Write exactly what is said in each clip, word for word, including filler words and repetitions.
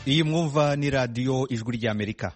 Iyi mwumva ni radio Ijwi ry'Amerika.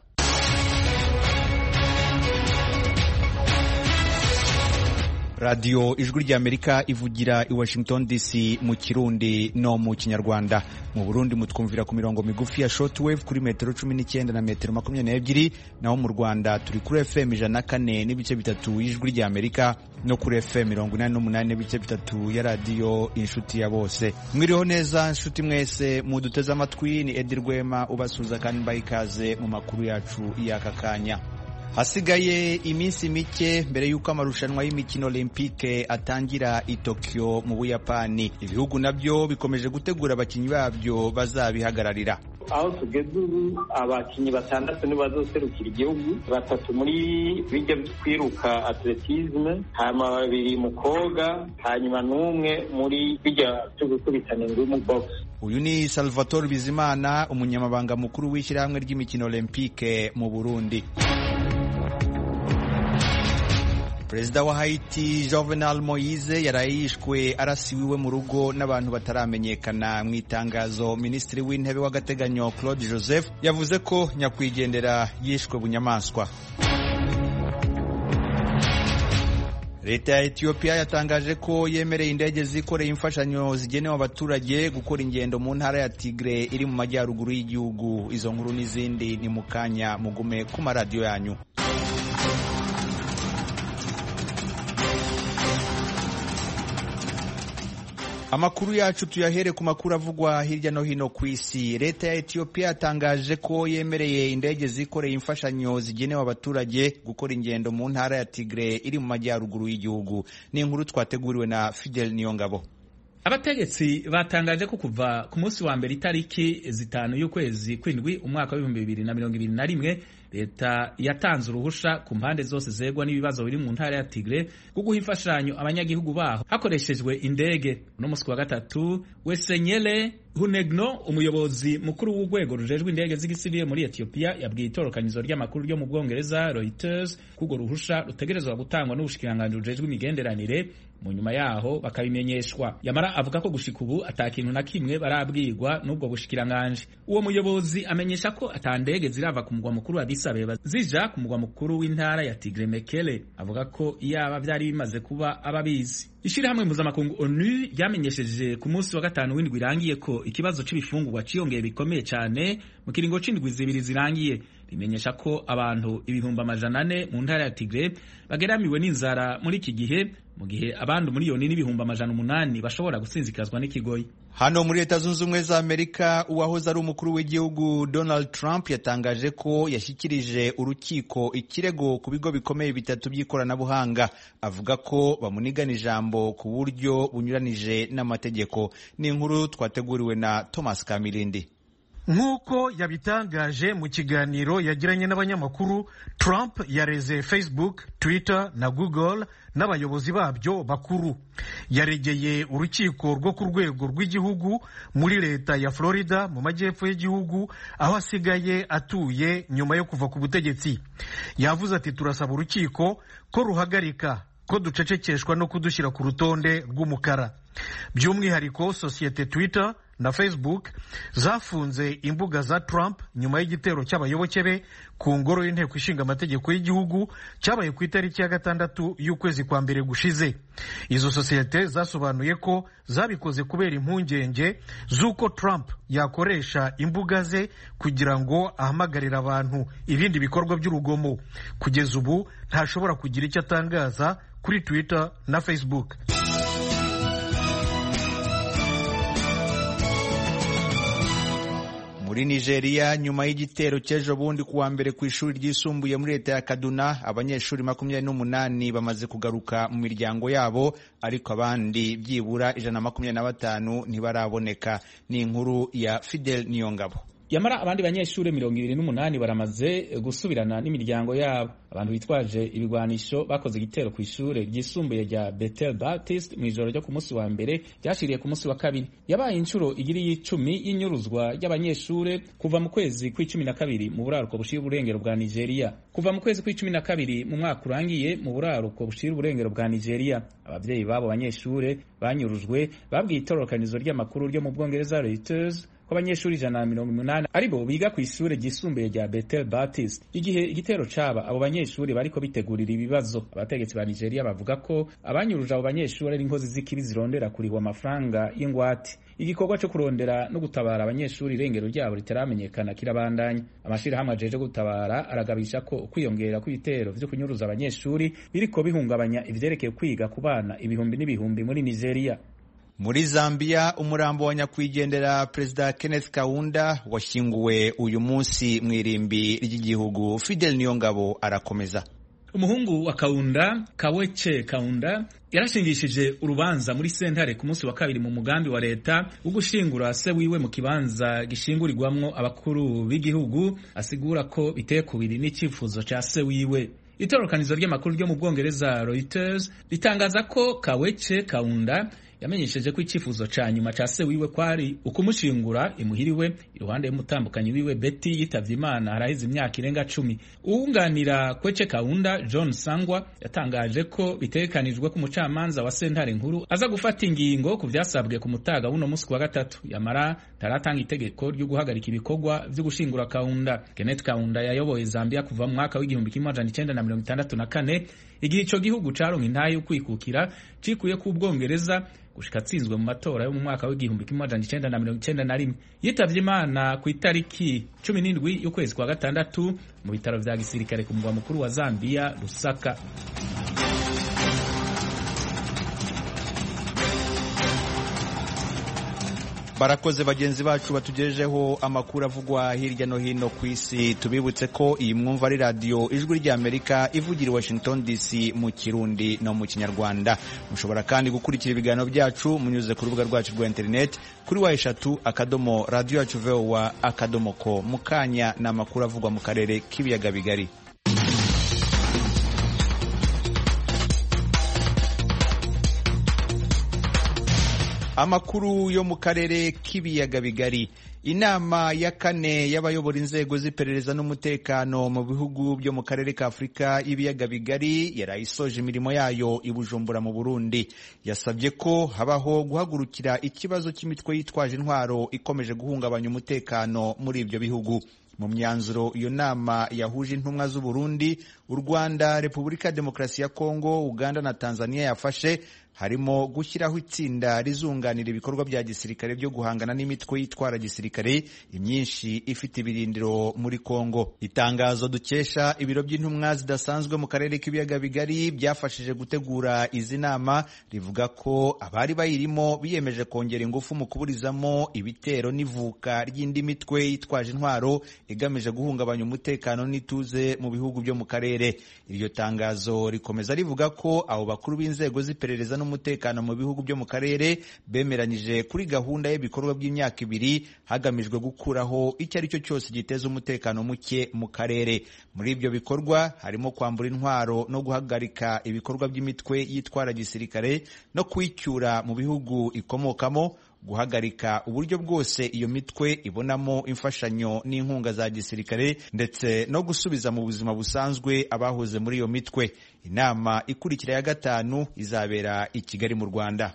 Radio Ijwi ry'Amerika ivugira i Washington D C mu Kirundi no mu Kinyarwanda. Mu Burundi mutwumvira ku mirongo migufi ya shortwave kuri metero cumi n'icyenda na metero makumyabiri n'ebyiri, naho mu Rwanda turi kuri F M ijana na kane n'ibice bitatu y'Ijwi ry'Amerika no kuri F M mirongo inani n'umunani n'ibice bitatu ya radio Inshuti ya Bose. Mwiriho neza nshuti mwese muduteze amatwi, ni Edi Rwema ubasuza kandi mbaye ikaze mu makuru yacu y'aka kanya. Hasigaye iminsi mike mbere yuko amarushanwa y'imikino Olympique atangira i Tokyo mu Buyapani, ibihugu nabyo bikomeje gutegura abakinyi babyo bazabihagararira. Aho tugeze ubu abakinyi batandatu ni bazoserukira igihugu, batatu muri bijya kwiruka atletisme, hanyuma babiri mu koga, hanyuma n'umwe muri bijya cyo gukubitana ingumi box. Uyu ni Salvatore Bizimana, umunyamabanga mukuru w'ishyirahamwe ry'imikino Olympique mu Burundi. Perezida wa Haiti Jovenel Moise yarayishwe arasiwiwe mu rugo n'abantu bataramenyekana. Mu itangazo Minisitiri w'Intebe w'agateganyo Claude Joseph yavuze ko nyakwigendera yishwe bunyamaswa. Leta ya Ethiopia yatangaje ko yemereye indege zikoreye imfashanyo zigenewe abaturage gukora ingendo mu ntara ya Tigre iri mu majyaruguru y'igihugu. Izo nkuru n'izindi ni mukanya, mugume ku maradiyo yanyu. Amakuru yacu tuyahere ku makuru avugwa hirya no hino ku isi. Leta ya Ethiopia yatangaje ko yemereye indege zikoreye imfashanyo zigenewe abaturage gukora ingendo mu ntara ya Tigre iri mu majyaruguru y'igihugu. Ni inkuru twateguriwe na Fidel Niyongabo. Abategetsi batangaje ko kuva ku munsi wa mbere itariki zitanu y'ukwezi kw'indwi umwaka w'ibihumbi bibiri na mirongo ibiri na rimwe, leta yatanze uruhusha ku mpande zose zegwa n'ibibazo biri mu ntara ya Tigre bwo guha imfashanyo abanyagihugu baho hakoreshejwe indege. No musi wa gatatu, Wesenyele Hunegno, umuyobozi mukuru w'urwego rujejwe indege z'igisivile muri Ethiopia, yabwiye itorokanizo ry'amakuru ryo mu Bwongereza Reuters kugo ruhusha rutegerezwa gutangwa n'ubushikiranganji rujejwe imigenderanire, mu nyuma yaho bakabimenyeshwa. Yamara avuga ko gushika ubu atakintu na kimwe barabwirwa n'ubwo bushikiranganji. Uwo muyobozi amenyesha ko atandege zirava ku mugwa mukuru wa Addis Abeba zija ku mugwa mukuru w'intara ya Tigre Mekele. Avuga ko iyaba byari bimaze kuba ababizi. Ishirahamwe mpuzamakungu ONU ryamenyesheje ku munsi wa gatanu w'indwi irangiye ko ikibazo c'ibifungurwa ciyongeye bikomeye cyane mu kiringo c'indwi zibiri zirangiye. Rimenyesha ko abantu ibihumbi amajana ane mu ntara ya Tigre bageramiwe n'inzara muri iki gihe, mu gihe abandi miliyoni n'ibihumbi amajana umunani bashobora gusinzikazwa n'ikigoyi. Hano muri Leta Zunze Ubumwe za Amerika, uwahoze ari umukuru w'igihugu Donald Trump yatangaje ko yashyikirije urukiko ikirego ku bigo bikomeye bitatu by'ikoranabuhanga. Avuga ko bamunigana ijambo ku buryo bunyuranije n'amategeko. Ni inkuru twateguriwe na Thomas Kamilindi. Nk'uko yabitangaje mu kiganiro yagiranye n'abanyamakuru, Trump yareze Facebook, Twitter na Google n'abayobozi babyo bakuru. Yaregeye urukiko rwo ku rwego rw'igihugu muri leta ya Florida mu majyepfo y'igihugu, aho asigaye atuye nyuma yo kuva ku butegetsi. Yavuze ati, turasaba urukiko ko ruhagarika ko ducecekeshwa no kudushyira ku rutonde rw'umukara. By'umwihariko sosiyete Twitter na Facebook zafunze imbuga za Trump nyuma y'igitero cy'abayoboke be ku ngoro y'inteko ishinga amategeko y'igihugu cyabaye ku itariki ya gatandatu y'ukwezi kwa mbere gushize. Izo sosiyete zasobanuye ko zabikoze kubera impungenge z'uko Trump yakoresha imbuga ze kugira ngo ahamagarire abantu ibindi bikorwa by'urugomo. Kugeza ubu ntashobora kugira icyo atangaza kuri Twitter na Facebook. Muri Nigeria, nyuma y'igitero cy'ejo bundi kuwa mbere ku ishuri ryisumbuye muri leta ya Kaduna, abanyeshuri makumyabiri n'umunani bamaze kugaruka mu miryango yabo, ariko abandi byibura ijana na makumyabiri na batanu ntibaraboneka. Ni inkuru ya Fidel Niyongabo. Yamara abandi banyeshuri mirongo ibiri n'umunani baramaze gusubirana n'imiryango yabo. Abantu bitwaje ibigwanisho bakoze igitero ku ishure ryisumbuye rya Bethel Baptist mu ijoro ryo ku munsi wa mbere ryashiriye ku munsi wa kabiri. Yabaye inshuro igiri y'icumi y'inyuruzwa y'abanyeshure kuva mu kwezi kw'icumi na kabiri mu buraruko bushira uburengero bwa Nigeria. Kuva mu kwezi kw'icumi na kabiri mu mwaka urangiye mu buraruko bushira uburengero bwa Nigeria, abavyeyi babo banyeshure banyurujwe babwiye itororokanizo ry'amakuru ryo mu Bwongereza Reuters ko abanyeshuri ijana na mirongo umunani aribo biga ku ishure ryisumbuye rya Bethel Baptist igihe igitero caba abo banyeshuri bariko bitegurira ibibazo. Abategetsi ba Nigeria bavuga ko abanyuruje abo banyeshuri ari inkozi z'ikibi zirondera kurihwa amafaranga y'ingwate. Igikorwa cyo kurondera no gutabara abanyeshuri irengero ryabo ritaramenyekana kirabandanya. Amashirahamwe ajeje gutabara aragabisha ko kwiyongera kw'ibitero vyo kunyuruza abanyeshuri biriko bihungabanya ivyerekeye kwiga ku bana ibihumbi n'ibihumbi muri Nigeria. Muri Zambia umurambo wa nyakwigendera Perezida Kenneth Kaunda washyinguwe uyu munsi mu irimbi ry'igihugu. Fidel Niyongabo arakomeza. Umuhungu wa Kaunda, Kaweche Kaunda, yarashingishije urubanza muri sentare ku munsi wa kabiri mu mugambi wa leta wo gushingura se wiwe mu kibanza gishingurirwamwo abakuru b'igihugu, asigura ko biteye kubiri n'icyifuzo ca se wiwe. Itorokanizo ry'amakuru ryo mu Bwongereza Reuters ritangaza ko Kaweche Kaunda yamenyesheje ko icyifuzo ca nyuma ca se wiwe kwari ukumushingura imuhiriwe iruhande y'umutambukanyi wiwe Betty yitavye Imana haraheze imyaka irenga cumi. Uwunganira Kweche Kaunda John Sangwa yatangaje ko bitekanijwe ko umucamanza wa sentare nkuru aza gufata ingingo ku vyasabwe ku mutaga w'uno musi wa gatatu, yamara taratanga itegeko ryo guhagarika ibikorwa vyo gushingura Kaunda. Kenneth Kaunda yayoboye Zambia kuva mu mwaka w'igihumbi kimwe amajana icenda na mirongo itandatu na kane igihe ico gihugu caronka intahe yo kwikukira cikuye ku Bwongereza gushika atsinzwe mu matora yo mu mwaka w'igihumbi kimwe amajana icenda na mirongo icenda na rimwe. Yitavye Imana ku itariki cumi n'indwi y'ukwezi kwa gatandatu mu bitaro vya gisirikare ku mugwa mukuru wa Zambia Lusaka. Barakoze bagenzi bacu batugejejeho amakuru avugwa hirya no hino ku isi. Tubibutse ko iyi mwumva ari radio Ijwi ry'Amerika ivugira i Washington D C mu Kirundi no mu Kinyarwanda. Mushobora kandi gukurikira ibiganiro byacu munyuze ku rubuga rwacu rwa internet kuri wa eshatu akadomo radio yacu V O A akadomo ko. Mukanya na makuru avugwa mu karere k'ibiyaga bigari. Amakuru yo mu karere k'ibiyaga bigari. Inama ya kane y'abayobora inzego z'iperereza n'umutekano mu bihugu byo mu karere ka Afrika y'ibiyaga bigari yarayisoje imirimo yayo i Bujumbura mu Burundi. Yasabye ko habaho guhagurukira ikibazo cy'imitwe yitwaje intwaro ikomeje guhungabanya umutekano muri ibyo bihugu. Mu myanzuro iyo nama yahuje intumwa z'u Burundi, u Rwanda, Repubulika ya Demokarasi ya Kongo, Uganda na Tanzania yafashe harimo gushyiraho itsinda rizunganira ibikorwa bya gisirikare byo guhangana n'imitwe yitwara gisirikare imyinshi ifite ibirindiro muri Kongo. Itangazo dukesha ibiro by'intumwa zidasanzwe mu karere k'ibiyaga bigari byafashije gutegura izi nama rivuga ko abari bayirimo biyemeje kongera ingufu mu kuburizamo ibitero n'ivuka ry'indi mitwe yitwaje intwaro igamije guhungabanya umutekano n'ituze mu bihugu byo mu karere. Iryo tangazo rikomeza rivuga ko abo bakuru b'inzego z'iperereza n'umutekano mu bihugu byo mu karere bemeranyije kuri gahunda y'ibikorwa by'imyaka ibiri hagamijwe gukuraho icyo ari cyo cyose giteza umutekano muke mu karere. Muri ibyo bikorwa harimo kwambura intwaro no guhagarika ibikorwa by'imitwe yitwara gisirikare no kuyicyura mu bihugu ikomokamo, guhagarika uburyo bwose iyo mitwe ibonamo imfashanyo n'inkunga za gisirikare ndetse no gusubiza mu buzima busanzwe abahoze muri iyo mitwe. Inama ikurikira ya gatanu izabera i Kigali mu Rwanda.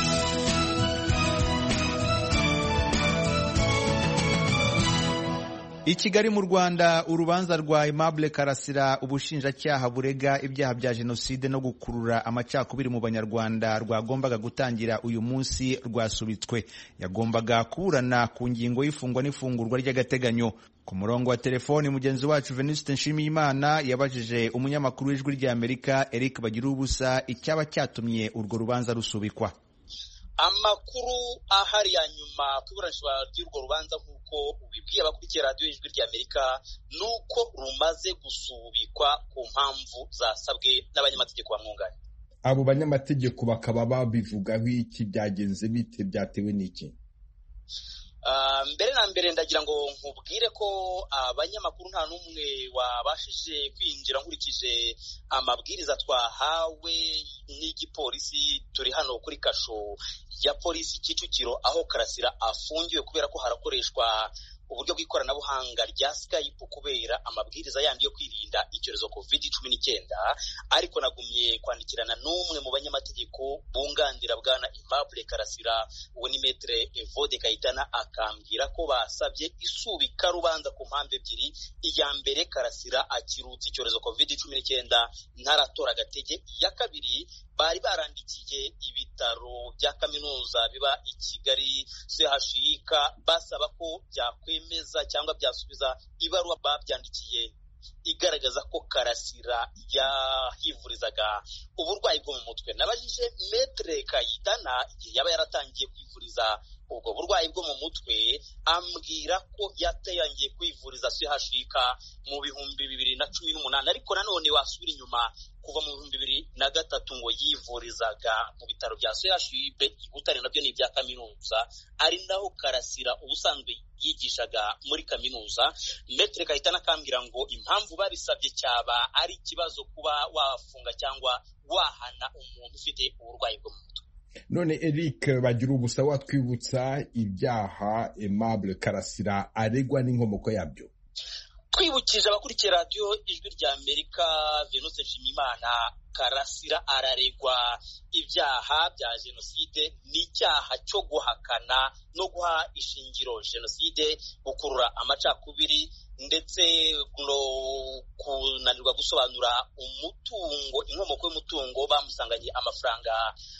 I Kigali mu Rwanda, urubanza rwa Aimable Karasira ubushinjacyaha burega ibyaha bya jenoside no gukurura amacakubiri mu banyarwanda rwagombaga gutangira uyu munsi rwasubitswe. Yagombaga kuburana ku ngingo y'ifungwa n'ifungurwa ry'agateganyo. Ku murongo wa telefoni mugenzi wacu Venuste Nshimiyimana yabajije umunyamakuru w'Ijwi ry'Amerika Eric Bagirubusa icyaba cyatumye urwo rubanza rusubikwa. Amakuru ahari ya nyuma kuburanishwa ry'urwo rubanza nk'uko ubibwiye abakurikiye radiyo y'Ijwi ry'Amerika nuko rumaze gusubikwa ku mpamvu zasabwe n'abanyamategeko bamwunganira. Abo banyamategeko bakaba babivugaho iki? Byagenze bite? Byatewe n'iki? Uh, mbere na mbere ndagira ngo nkubwire ko abanyamakuru nta n'umwe wabashije kwinjira nkurikije amabwiriza twahawe n'igipolisi. Turi hano kuri kasho ya polisi Kicukiro aho Karasira afungiwe kubera ko harakoreshwa uburyo bw'ikoranabuhanga rya Skype kubera amabwiriza yandi yo kwirinda icyorezo covid cumi n'icyenda, ariko nagumye kwandikirana n'umwe mu banyamategeko bunganira bwana Aimable Karasira, uwo ni Maître Evode Kayitana, akambwira ko basabye isubika rubanza ku mpamvu ebyiri. Iya mbere, Karasira akirutse icyorezo covid cumi n'icyenda ntaratora agatege. Iya kabiri, bari barandikiye ibitaro bya kaminuza biba i Kigali C H I K basaba ko byakwemeza cyangwa byasubiza ibaruwa babyandikiye igaragaza ko Karasira yahivurizaga uburwayi bwo mu mutwe. Nabajije Maître Kayitana igihe yaba yaratangiye kwivuriza ubwo burwayi bwo mu mutwe, ambwira ko yatangiye kwivuriza C H I K mu bihumbi bibiri na cumi n'umunani, ariko nanone wasubira inyuma kuva mu bihumbi bibiri na gatatu ngo yivurizaga mu bitaro bya C H U B i Butare, nabyo ni ibya kaminuza, ari naho Karasira ubusanzwe yigishaga muri kaminuza. Maître Kayitana akambwira ngo impamvu babisabye cyaba ari ikibazo kuba wafunga cyangwa wahana umuntu ufite uburwayi bwo mu mutwe. None Eric bagira ubusa watwibutsa ibyaha Aimable Karasira aregwa n'inkomoko yabyo? Twibukije abakurikira radiyo Ijwi rya Amerika, Venus Nshimiyimana, Karasira araregwa ibyaha bya jenoside n'icyaha cyo guhakana no guha ishingiro jenoside, gukurura amacakubiri ndetse no kunanirwa gusobanura umutungo, inkomoko y'umutungo. Bamusanganye amafaranga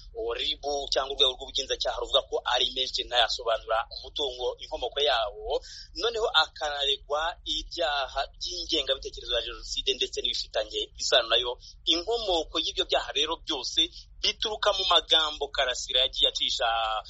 ribu cyangwa urwego rw'ubugenzacyaha ruvuga ko ari menshi ntayasobanura umutungo, inkomoko yawo. Noneho akanaregwa ibyaha by'ingengabitekerezo ya jenoside ndetse n'ibifitanye isano nayo. Inkomoko y'ibyo byaha rero byose bituruka mu magambo Karasira yagiye acisha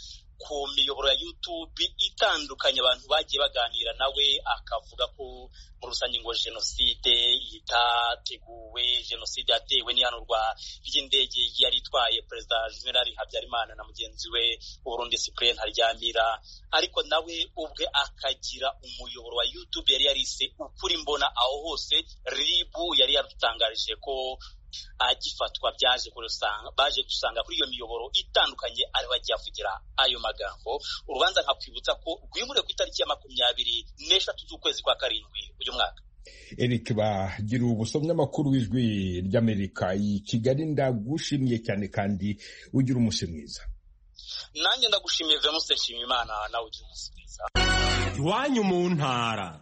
ku miyoboro ya YouTube itandukanye, abantu bagiye baganira nawe, akavuga ko muri rusange ngo jenoside itateguwe, jenoside yatewe n'ihanurwa ry'indege yari itwaye Perezida Juvenal Habyarimana na mugenzi we Burundi Cyprien Ntaryamira, ariko nawe ubwe akagira umuyoboro wa YouTube yari yarise Ukuri Mbona. Aho hose Ribu yari yarutangarije ko agifatwa byaje kurusanga baje gusanga kuri iyo miyoboro itandukanye ariho agiye avugira ayo magambo. Urubanza nkakwibutsa ko rwimuriwe ku itariki ya makumyabiri n'eshatu z'ukwezi kwa karindwi uyu mwaka. Eric bagira ubusomyi amakuru w'Ijwi ry'Amerika i Kigali, ndagushimiye cyane kandi ugira umunsi mwiza. Nanjye ndagushimiye Venus Nshimiyimana, nawe ugira umunsi mwiza. Iwanyu mu ntara.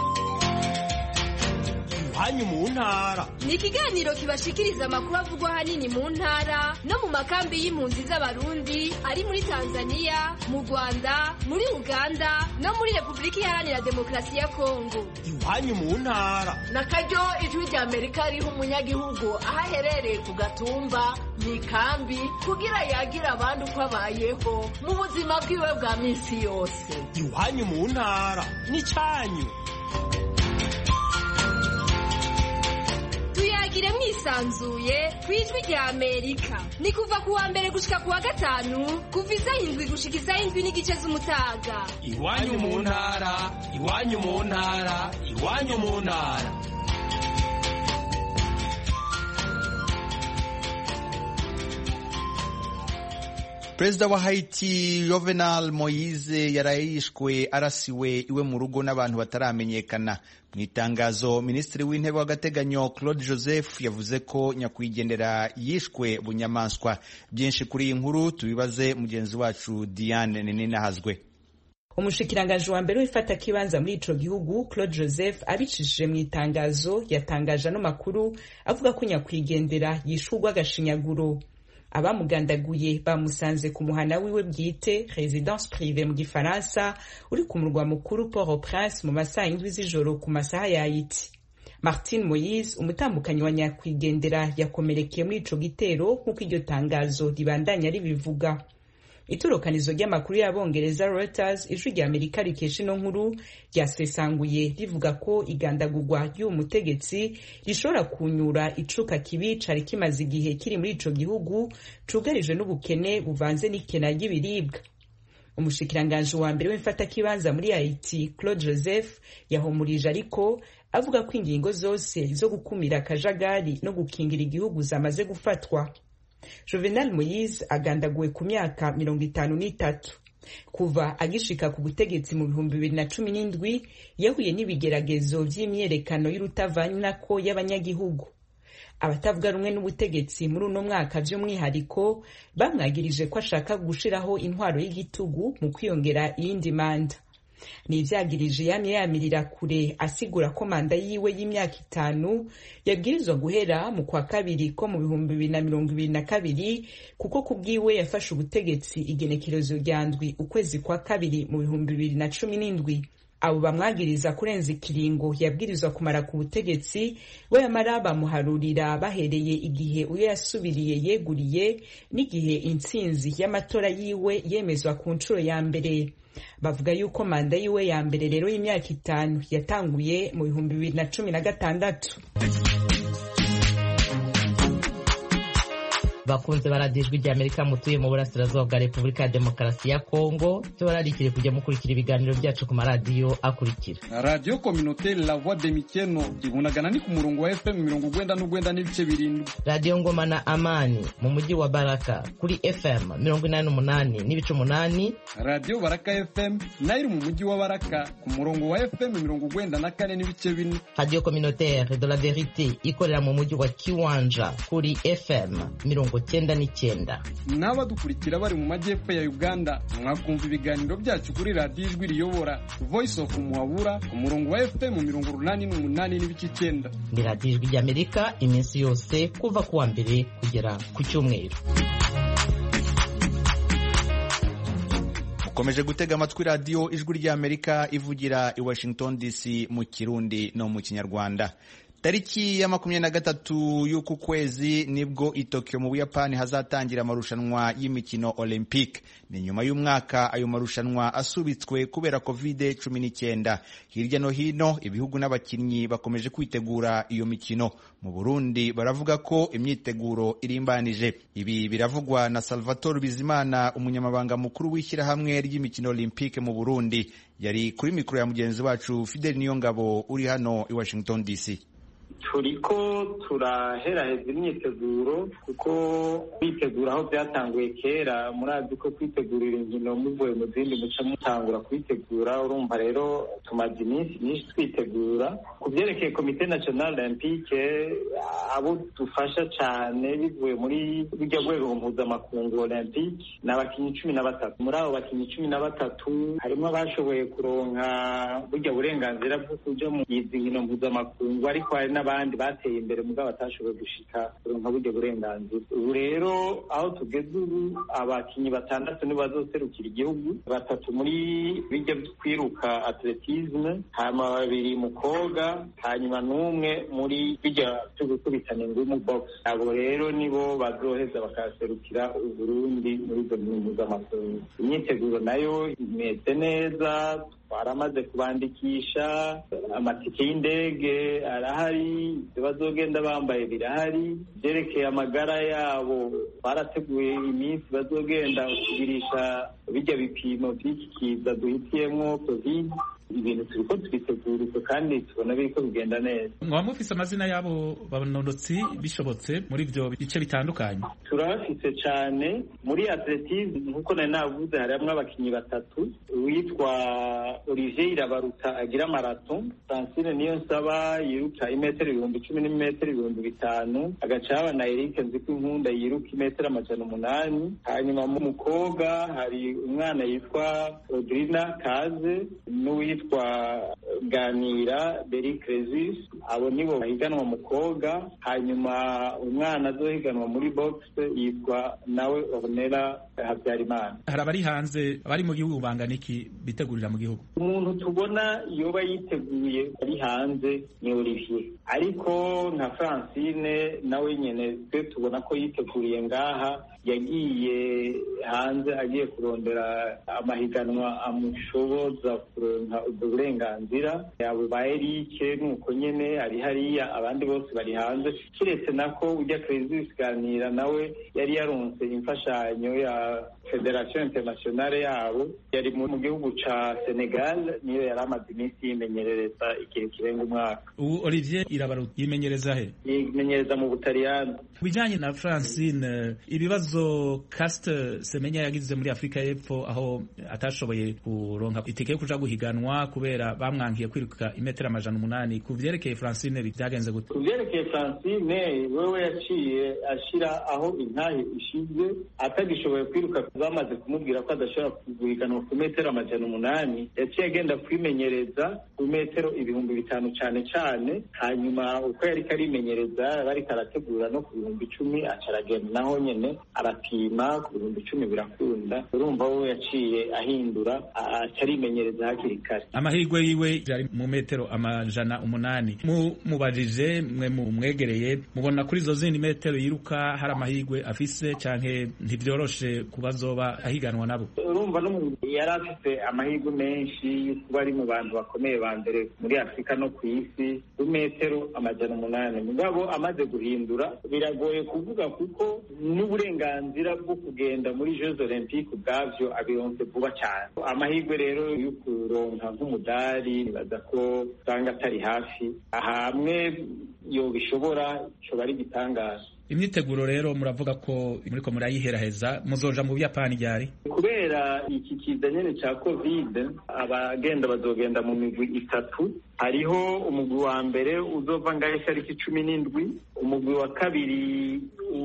Iwanyu mu ntara ni ikiganiro kibashikiriza amakuru avugwa ahanini mu ntara no mu makambi y'impunzi z'Abarundi ari muri Tanzania, mu Rwanda, muri Uganda no muri Repubulika Iharanira Demokarasi ya Kongo. Iwanyu mu ntara nakaryo Ijwi rya Amerika riha umunyagihugu aho aherereye ku gatumba mu ikambi kugira yagira abandi uko abayeho mu buzima bwiwe bwa minsi yose. Iwanyu mu ntara ni cyanyu. Tuyagire mwisanzuye ku Ijwi rya Amerika. Ni kuva ku wa mbere gushika ku wa gatanu, kuva isaha indwi gushika isaha indwi n'igice z'umutaga. Iwanyu mu ntara, iwanyu mu ntara, iwanyu mu ntara. Perezida wa Haiti Jovenel Moise yarayishwe arasiwe iwe mu rugo n'abantu bataramenyekana. Mu itangazo, Minisitiri w'Intebe w'agateganyo Claude Joseph yavuze ko nyakwigendera yishwe bunyamaswa. Byinshi kuri iyi nkuru tubibaze mugenzi wacu Diane Ninahazwe. Umushikiranganji wa mbere w'ifata kibanza muri ico gihugu Claude Joseph abicishije mu itangazo yatangaje no makuru avuga ko nyakwigendera yishurwa agashinyaguro. Abamugandaguye bamusanze ku muhana wiwe bwite Résidence Privée mu Gifaransa uri ku murwa mukuru Port-au-Prince mu masaha indwi z'ijoro ku masaha ya Haiti. Martin Moïse umutambukanyi wa nyakwigendera yakomerekeye muri ico gitero nk'uko iryo tangazo ribandanya ribivuga. Itorokanizo ry'amakuru y'Abongereza Reuters Ijwi rya Amerika rikesha ino nkuru ryasesanguye rivuga ko igandagurwa ry'uwo mutegetsi rishobora kunyura icuka kibi cari kimaze igihe kiri muri ico gihugu cugarijwe n'ubukene buvanze n'ikena ry'ibiribwa. Umushikiranganji wa mbere w'imfata kibanza muri Haiti Claude Joseph yahumurije ariko avuga ko ingingo zose zo gukumira akajagari no gukingira igihugu zamaze gufatwa. Jovenel Moïse agandaguwe ku myaka mirongo itanu n'itatu. kuva agishika ku butegetsi mu bihumbi bibiri na cumi n'indwi yahuye n'ibigeragezo vy'imyerekano y'urutavanako y'abanyagihugu. Abatavuga rumwe n'ubutegetsi muri uno mwaka vy'umwihariko bamwagirije ko ashaka gushiraho intwaro y'igitugu mu kwiyongera iyindi manda. Ni ivyagirije yamye yamirira kure, asigura ko manda yiwe y'imyaka itanu yabwirizwa guhera mu kwa kabiri ko mu bihumbi bibiri na mirongo ibiri na kabiri, kuko kubwiwe yafashe ubutegetsi igenekerezo rya ndwi ukwezi kwa kabiri mu bihumbi bibiri na cumi n'indwi. Abo bamwagiriza kurenza ikiringo yabwirizwa kumara ku butegetsi we yamara bamuharurira bahereye igihe uyo yasubiriye yeguriye n'igihe intsinzi y'amatora yiwe yemezwa ku nshuro ya mbere. Bavuga yuko manda yiwe ya mbere rero y'imyaka itanu yatanguye mu bihumbi bibiri na cumi na gatandatu. Bakunze baradijwe rya Amerika mutuye mu burasirazuba bwa Repubulika ya Demokarasi ya Kongo, tubararikire kujya mukurikira ibiganiro byacu ku maradiyo akurikira: Radio Communautaire La Voix de Mikeno ibunagana ni ku murongo wa F M mirongo ugwenda n'ugwenda n'ibice birindwi. Radio Ngoma na Amani mu mujyi wa Baraka kuri F M mirongo inani n'umunani n'ibice umunani. Radio Baraka F M nayo mu mujyi wa Baraka ku murongo wa F M mirongo ugwenda na kane n'ibice bine. Radio Communautaire de la Verite ikorera mu mujyi wa Kiwanja kuri F M mirongo cyenda n'icyenda. N'abadukurikira bari mu majyepfo ya Uganda mwakumva ibiganiro byacu kuri Radio Ijwi Riyobora Voice of Muhabura ku murongo wa F M mirongo urunani n'umunani n'ibice icyenda. Ni Radio Ijwi ry'Amerika iminsi yose kuva ku wa mbere kugera ku cyumweru. Mukomeje gutega amatwi Radio Ijwi ry'Amerika ivugira i Washington D C mu Kirundi no mu Kinyarwanda. Tariki ya makumyabiri na gatatu y'uku kwezi nibwo i Tokyo mu Buyapani hazatangira amarushanwa y'imikino Olympic. Ni nyuma y'umwaka ayo marushanwa asubitswe kubera covid cumi n'icyenda. Hirya no hino ibihugu n'abakinnyi bakomeje kwitegura iyo mikino. Mu Burundi baravuga ko imyiteguro irimbanije. Ibi biravugwa na Salvatore Bizimana, umunyamabanga mukuru w'ishyirahamwe ry'imikino Olympic mu Burundi. Yari kuri mikoro ya mugenzi wacu Fidel Niyongabo uri hano i Washington D C. Turiko turaheraheza imyiteguro kuko kwitegura aho byatanguye kera, murazi ko kwitegurira inkino muvuye mu zindi muca mutangura kwitegura. Urumva rero tumaze iminsi myinshi twitegura. Ku byerekeye Komite National Olympique, abo dufasha cyane bivuye muri bijya rwego mpuzamakungu Olympique ni abakinnyi cumi na batatu. Muri abo bakinnyi cumi na batatu harimo abashoboye kuronka burya burenganzira bwo kuja mu izi nkino mpuzamakungu, ariko hari n'abandi bateye imbere mugabo batashoboye gushika kuronka burya burenganzira. Ubu rero aho tugeze ubu abakinnyi batandatu nibo bazoserukira igihugu, batatu muri bijya kwiruka atletisme, hanyuma babiri mu koga, hanyuma n'umwe muri bijya byo gukubitana ingumu box. Abo rero nibo bazoheza bakaserukira Uburundi muri izo mpuzamakungu. Imyiteguro nayo imeze neza, baramaze kubandikisha, amatike y'indege arahari, bazogenda bambaye birahari, byerekeye amagara yabo barateguye iminsi bazogenda kugirisha bijya bipimo by'iki kiza duhitiyemo covid. Ibintu turiko twitegura kandi tubona biriko bigenda neza. Mwaba mufise amazina yabo banonotsi bishobotse muri ibyo bice bitandukanye? Turafise cyane muri atletisme, nkuko nari navuze harimwo abakinyi batatu, uwitwa Olivier Irabaruta agira marato, Francine Niyonsaba yiruka imetero ibihumbi cumi n'imetero ibihumbi bitanu, agacaba na Eric Nzikunkunda yiruka imetero amajana umunani. Hanyuma mu mukobwa hari umwana yitwa Audrina Kaze n'uwitwa Ganira Beri Cresis, abo nibo bahiganwa mu koga. Hanyuma umwana azohiganwa muri box yitwa nawe Ornella Habyarimana. Hari abari hanze, abari mu gihugu bangana iki bitegurira mu gihugu? Umuntu tubona yoba yiteguye ari hanze ni Olivier, ariko nka Francine nawe nyene twe tubona ko yiteguriye ngaha, yagiye hanze agiye kurondera amahiganwa amushoboza kuronka ubwo burenganzira. Abo ba Eric nuko nyene ari hariya, abandi bose bari hanze, kiretse nako ujya Cresis Ganira nawe yari yaronse imfashanyo ya federation internationale yabo yari mu gihugu ca Senegal, niyo yari amaze iminsi yimenyereza igihe kirenga umwaka. Ubu Olivier Irabaruta yimenyereza he? Yimenyereza mu Butaliyani. Bijanye na Francine, ibibazo Caster Semenya yagize muri Afrika y'Epfo aho atashoboye kuronka itike yo kuja guhiganwa kubera bamwankiye kwiruka imetero amajana umunani, ku vyerekeye Francine byagenze gute? Ku vyerekeye Francine wewe yaciye ashira aho intahe ishize, atagishoboye kwiruka bamaze kumubwira ko adashobora guhiganwa ku metero amajana umunani, yaciye agenda kwimenyereza ku metero ibihumbi bitanu cane cane, hanyuma uko yari karimenyereza bari karategura no ku bihumbi icumi acaragenda naho nyene arapima ku bihumbi icumi birakunda. Urumva wowe yaciye ahindura acarimenyereza hakiri kare. Amahirwe yiwe yari mu metero amajana umunani. Mu mubajije mwe mu mwegereye mubona kuri izo zindi metero yiruka hari amahirwe afise canke ntivyoroshe kubazoba ahiganwa nabo? Urumva no yari afite amahirwe menshi kuba ari mu bantu bakomeye ba mbere muri Afrika no ku isi ku metero amajana umunani. Mugabo amaze guhindura biragoye kuvuga kuko n'uburenganzira bwo kugenda muri Jeux Olympiques ubwavyo abironse vuba cyane. Amahirwe rero yo kuronka nk'umudari nibaza ko usanga atari hafi, hamwe yo bishobora cyo bari gitangaza. Imyiteguro rero muravuga ko muriko murayiheraheza, muzoja mu Buyapani ryari? Kubera iki kiza nyene ca Covid, abagenda bazogenda mu migwi itatu. Hariho umugwi wa mbere uzova ngaho itariki cumi n'indwi, umugwi wa kabiri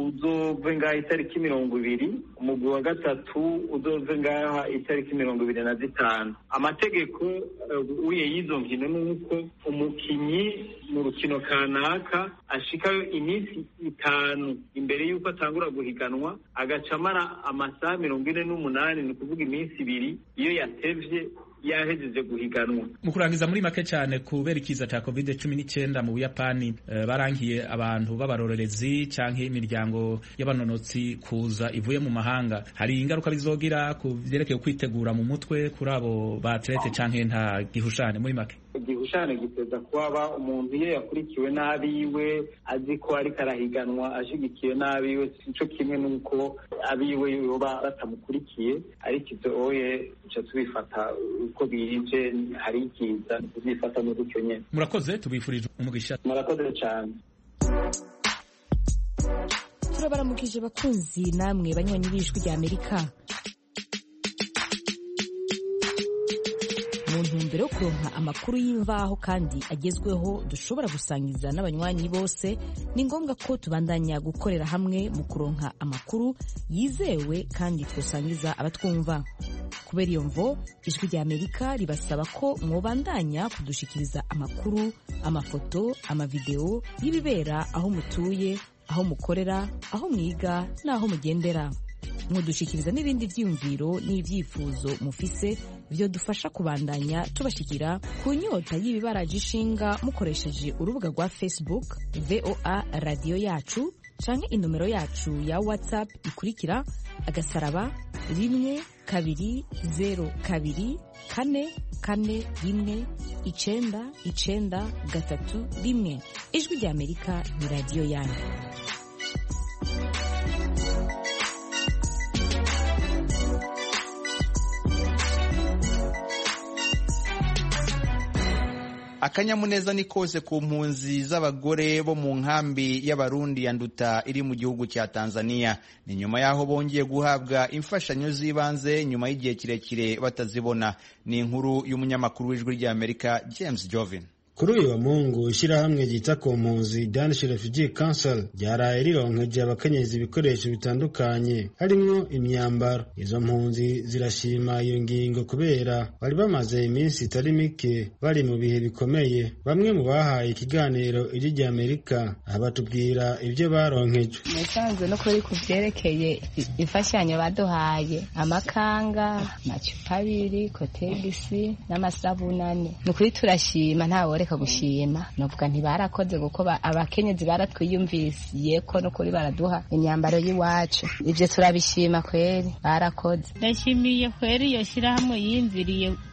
uzova ngaho itariki mirongo ibiri, umugwi wa gatatu uzova ngaho itariki mirongo ibiri na zitanu. Amategeko uye y'izo nkino nuko umukinyi mu rukino kanaka ashikayo iminsi itanu imbere y'uko atangura guhiganwa, agaca amara amasaha mirongo ine n'umunani, ni ukuvuga iminsi ibiri iyo yatevye yahejeje guhiganwa. Mu kurangiza muri make cyane, kubera ikiza cya covid cumi n'icyenda mu Buyapani, uh, barangiye abantu b'abarorerezi canke imiryango y'abanonotsi kuza ivuye mu mahanga. Hari ingaruka bizogira ku vyerekeye kwitegura mu mutwe kuri abo ba atlete canke nta gihushane muri make? Igihushane giteza kuba umuntu iyo yakurikiwe n'abiwe azi ko ariko arahiganwa ashigikiye n'abiwe, sico kimwe n'uko abiwe yoba batamukurikiye. Ariko ivyo oye ico tubifata uko birije, hari ikiza tubifata mu gutyo nyene. Murakoze, tubifurije umugisha. Murakoze cyane. Turabaramukije bakunzi namwe banywanyi b'Ijwi rya Amerika. Mu ntumbero yo kuronka amakuru y'imvaho kandi agezweho dushobora gusangiza n'abanywanyi bose, ni ngombwa ko tubandanya gukorera hamwe mu kuronka amakuru yizewe kandi twosangiza abatwumva. Kubera iyo mvo, Ijwi rya Amerika ribasaba ko mwobandanya kudushikiriza amakuru, amafoto, amavideo y'ibibera aho mutuye, aho mukorera, aho mwiga n'aho mugendera. Mudushikiriza n'ibindi vyiyumviro n'ivyifuzo mufise vyo dufasha kubandanya tubashikira ku nyota y'ibibaraje ishinga mukoresheje urubuga rwa Facebook V O A Radio Yacu canke inomero yacu ya WhatsApp ikurikira agasaraba rimwe kabiri zero kabiri kane kane rimwe icenda icenda gatatu rimwe. Ijwi rya Amerika ni radio yanyu. Akanyamuneza ni kose ku mpunzi z'abagore bo mu nkambi y'Abarundi ya Nduta iri mu gihugu cya Tanzania. Ni nyuma yaho bongeye guhabwa imfashanyo z'ibanze nyuma y'igihe kirekire batazibona. Ni inkuru y'umunyamakuru w'Ijwi rya Amerika James Jovin. Kuri uyu wa Mungu, ishirahamwe ryita ku mpunzi Danish Refugee Council ryaraye rironkeje abakenyezi ibikoresho bitandukanye harimwo imyambaro. Izo mpunzi zirashima iyo ngingo kubera bari bamaze iminsi itari mike bari mu bihe bikomeye. Bamwe mu bahaye ikiganiro Ijwi rya Amerika abatubwira ibyo baronkeje. Nasanze no kuri kuvyerekeye imfashanyo baduhaye, amakanga, amacupa abiri, kotegisi n'amasabunane. Nukuri turashima, ntawe reka gushima, novuga ntibarakoze kuko abakenyezi baratwiyumvisiye ko no kuri baraduha imyambaro y'iwacu. Ivyo turabishima kweri, barakoze. Ndashimiye kweri iyo shirahamwe yimviriye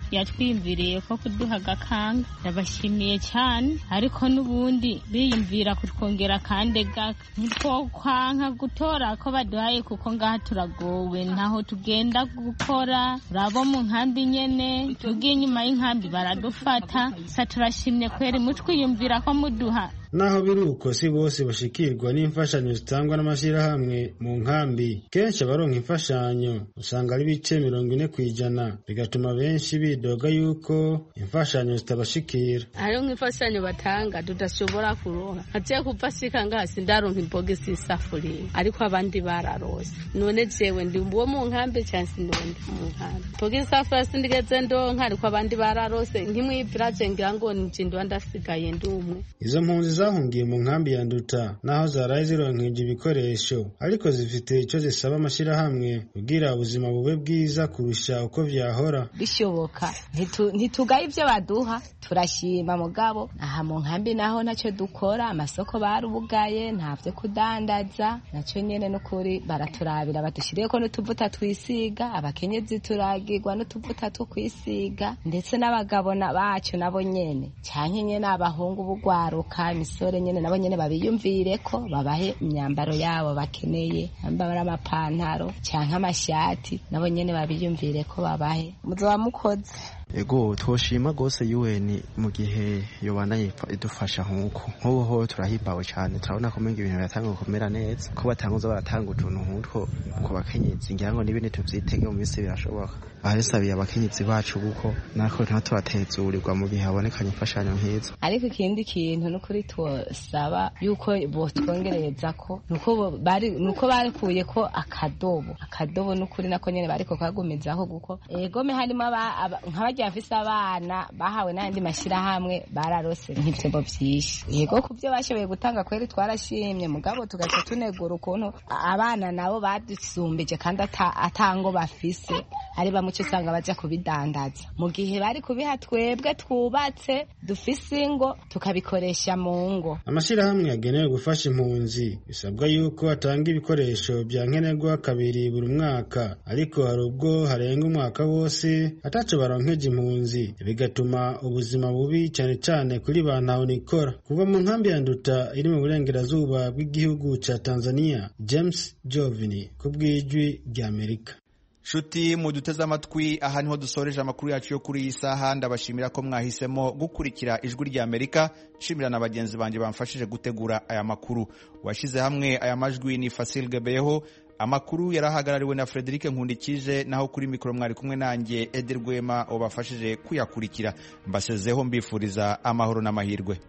yatwiyumviriye ko kuduha agakanga ndabashimiye cyane ariko n'ubundi biyumvira kutwongera kandi gaka ntitwokwanka gutora ko baduhaye kuko ngaha turagowe ntaho tugenda gukora urabo mu nkambi nyene tugiye inyuma y'inkambi baradufata sa turashimye kweri mutwiyumvira ko muduha. Naho biruko si bose bashikirwa n'imfashanyo zitangwa n'amashirahamwe mu nkambi. Kenshi abaronka imfashanyo usanga ari bice mirongo ine kw'ijana, bigatuma benshi bidoga yuko imfashanyo zitabashikira. Hariho nk'imfashanyo batanga tudashobora kuronka. Hagiye kuva sika ngasi ndaronka imbogisi isafuriya, ariko abandi bararose. None jewe ndi uwo mu nkambi cyangwa sinonde mu nkambi. Imbogisi isafuriya sindigeze ndonka, ariko abandi bararose. Nk'imwibiraje ngira ngo njindwa ndasigaye ndumwe. Izo mpunzi zahungiye mu nkambi ya Nduta naho zaraye zironkeje ibikoresho, ariko zifite icyo zisaba amashirahamwe kugira ubuzima bube bwiza kurusha uko vyahora. Bishoboka ntitugaye ivyo baduha, turashima mugabo aha mu nkambi naho ntacyo dukora, amasoko barubugaye ntavyo kudandaza, naco nyene n'ukuri baraturabira badushiriyeko n'utuvuta twisiga, abakenyezi turagirwa n'utuvuta two kwisiga, ndetse n'abagabo bacu nabo nyene canke nyene abahungu bugwaruka imisore nyene nabo nyene babiyumvire ko babahe imyambaro yabo bakeneye, ambara amapantaro canke amashati, nabo nyene babiyumvire ko babahe. Muzoba mukoze. Ego twoshima gose U N mu gihe yobana idufasha nkuko nk'ubu ho turahibawe cyane, turabona ko menga ibintu biratanga gukomera neza, ko batanguza baratanga utuntu nk'utwo ku bakenyezi, ngira ngo n'ibindi tuvyitege mu minsi birashoboka. Bahesabiye abakenyezi bacu kuko nako ntatubatezurirwa mu gihe habonekanye imfashanyo nk'izo. Ariko ikindi kintu n'ukuri twosaba yuko botwongereza ko nuko bari nuko barikuye ko akadobo akadobo n'ukuri nako nyene bariko kagumizaho guko egome harimo nk'abajya bafise abana bahawe n'andi mashirahamwe bararose nk'ivyo vyinshi. Yego kuvyo bashoboye gutanga kweri twarashimye, mugabo tugaca tunegura ukuntu abana nabo badusumbije kandi atango bafise ari bamuce usanga baja kubidandaza mu gihe bari kubiha twebwe twubatse dufise ingo tukabikoresha mu ngo. Amashirahamwe yagenewe gufasha impunzi bisabwa yuko atanga ibikoresho bya nkenerwa kabiri buri mwaka, ariko hari ubwo harenga umwaka wose ataco baronkeje impunzi, bigatuma ubuzima bubi cyane cyane kuri bantu nikora. Kuva mu nkambi ya Nduta iri mu burengerazuba bw'igihugu ca Tanzania, James Jovini kubw'ijwi rya Amerika. Shuti muduteze amatwi, aha niho dusoreje amakuru yacu yo kuri iyi saha. Ndabashimira ko mwahisemo gukurikira ijwi rya Amerika. Shimira na bagenzi banje bamfashije gutegura aya makuru. Washize hamwe aya majwi ni Fasil Gebeho. Amakuru yarahagarariwe na Frederic Nkundikije, naho kuri mikoro mwari kumwe nanjye Eder Rwema obafashije kuyakurikira. Mbasezeho mbifuriza amahoro n'amahirwe.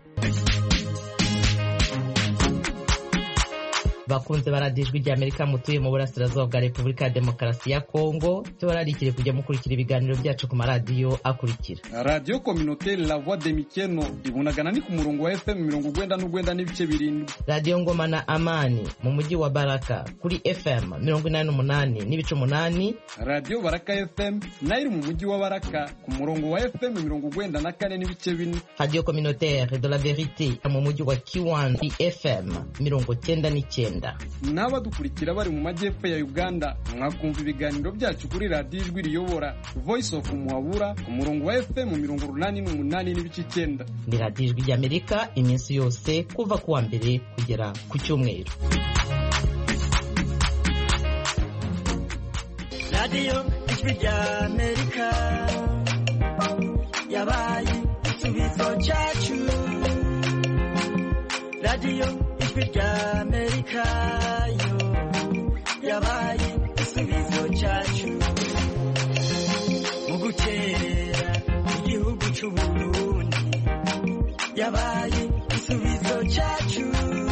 Bakunze baradijwi rya Amerika mutuye mu burasirazuba bwa Repubulika ya Demokarasi ya Kongo, tubararikire kujya mukurikira ibiganiro byacu ku maradiyo akurikira: Radio Communautaire La Voix de Mikeno ibunagana ni ku murongo wa F M mirongo ugwenda n'ugwenda n'ibice birindwi. Radio Ngoma na Amani mu mujyi wa Baraka kuri F M mirongo inani n'umunani n'ibice umunani. Radio Baraka F M nayo mu mujyi wa Baraka ku murongo wa F M mirongo ugwenda na kane n'ibice bine. Radio Communautaire de la Vérité mu mujyi wa Kiwandi F M mirongo cyenda n'icyenda. Naba dukurikira bari mu majyepfo ya Uganda mwakumva ibiganiro byacu kuri Radio Ijwi Riyobora Voice of Muhabura ku murongo wa F M mirongo urunani n'umunani n'ibice icyenda. Ni Radio Ijwi rya Amerika iminsi yose kuva kuwa mbere kugera ku cyumweru. Radio Ijwi rya Amerika yabaye igisubizo cyacu. Radio Ijwi rya Amerika yo yabaye igisubizo cyacu mu gutera igihugu cy'u Burundi, yabaye igisubizo cyacu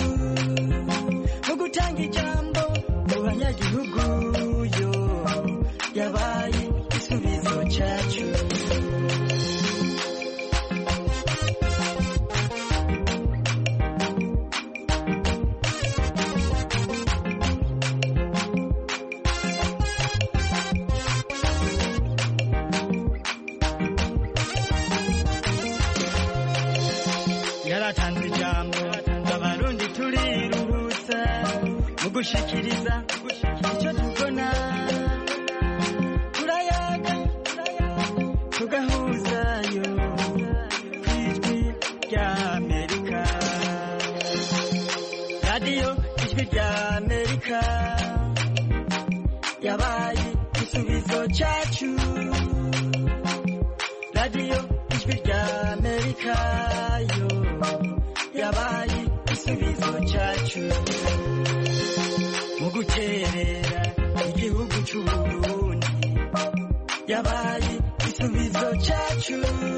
mu gutanga ijambo mu banyagihugu yo yabaye igisubizo cyacu. Yaratanze ijambo abarundi turiruhutsa mu gushikiriza icyo tubona, turayaga agahuzayo ku ijwi rya amerika radiyo ijwi rya amerika yabaye igisubizo cyacu radiyo ijwi rya amerika yo yabaye igisubizo cyacu mu guterera igihugu cy'u Burundi yabaye igisubizo cyacu